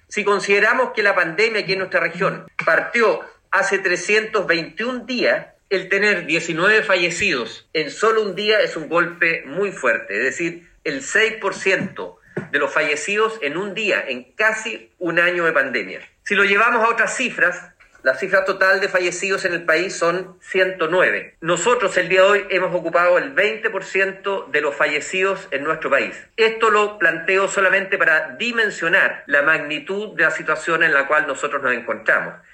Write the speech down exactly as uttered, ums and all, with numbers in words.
Si consideramos que la pandemia aquí en nuestra región partió hace trescientos veintiún días, el tener diecinueve fallecidos en solo un día es un golpe muy fuerte, es decir, el seis por ciento de los fallecidos en un día, en casi un año de pandemia. Si lo llevamos a otras cifras, la cifra total de fallecidos en el país son ciento nueve. Nosotros el día de hoy hemos ocupado el veinte por ciento de los fallecidos en nuestro país. Esto lo planteo solamente para dimensionar la magnitud de la situación en la cual nosotros nos encontramos.